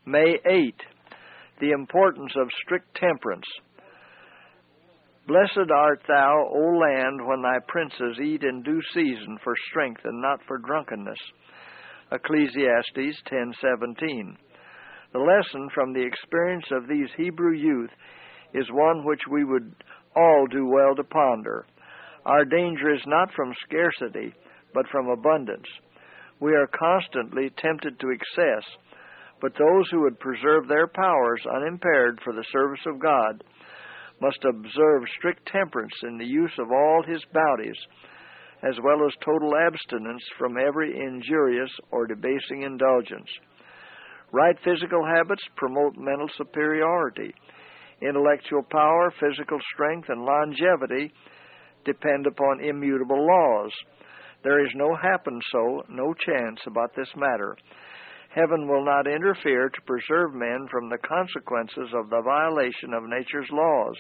May 8. The importance of strict temperance. Blessed art thou, O land, when thy princes eat in due season for strength and not for drunkenness. Ecclesiastes 10:17. The lesson from the experience of these Hebrew youth is one which we would all do well to ponder. Our danger is not from scarcity, but from abundance. We are constantly tempted to excess, but those who would preserve their powers unimpaired for the service of God must observe strict temperance in the use of all his bounties, as well as total abstinence from every injurious or debasing indulgence. Right physical habits promote mental superiority. Intellectual power, physical strength, and longevity depend upon immutable laws. There is no happen so, no chance about this matter. Heaven will not interfere to preserve men from the consequences of the violation of nature's laws.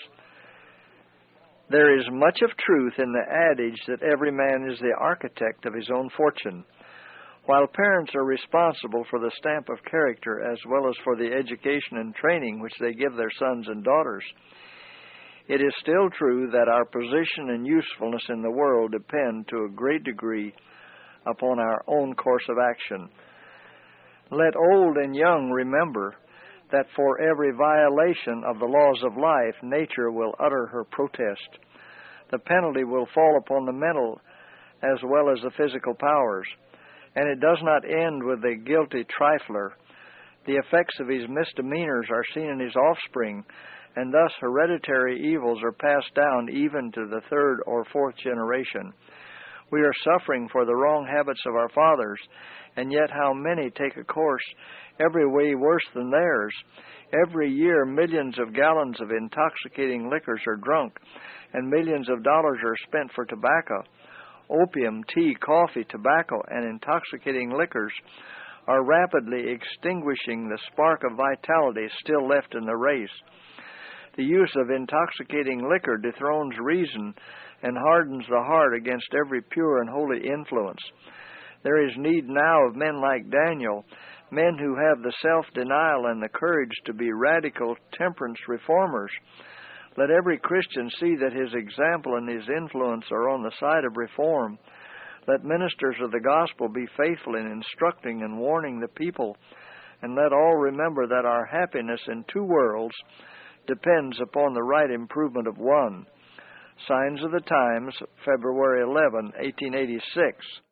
There is much of truth in the adage that every man is the architect of his own fortune. While parents are responsible for the stamp of character as well as for the education and training which they give their sons and daughters, it is still true that our position and usefulness in the world depend to a great degree upon our own course of action. Let old and young remember that for every violation of the laws of life, nature will utter her protest. The penalty will fall upon the mental as well as the physical powers. And it does not end with the guilty trifler. The effects of his misdemeanors are seen in his offspring, and thus hereditary evils are passed down even to the third or fourth generation. We are suffering for the wrong habits of our fathers, and yet how many take a course every way worse than theirs. Every year millions of gallons of intoxicating liquors are drunk, and millions of dollars are spent for tobacco. Opium, tea, coffee, tobacco, and intoxicating liquors are rapidly extinguishing the spark of vitality still left in the race. The use of intoxicating liquor dethrones reason and hardens the heart against every pure and holy influence. There is need now of men like Daniel, men who have the self-denial and the courage to be radical temperance reformers. Let every Christian see that his example and his influence are on the side of reform. Let ministers of the gospel be faithful in instructing and warning the people. And let all remember that our happiness in two worlds depends upon the right improvement of one. Signs of the Times, February 11, 1886.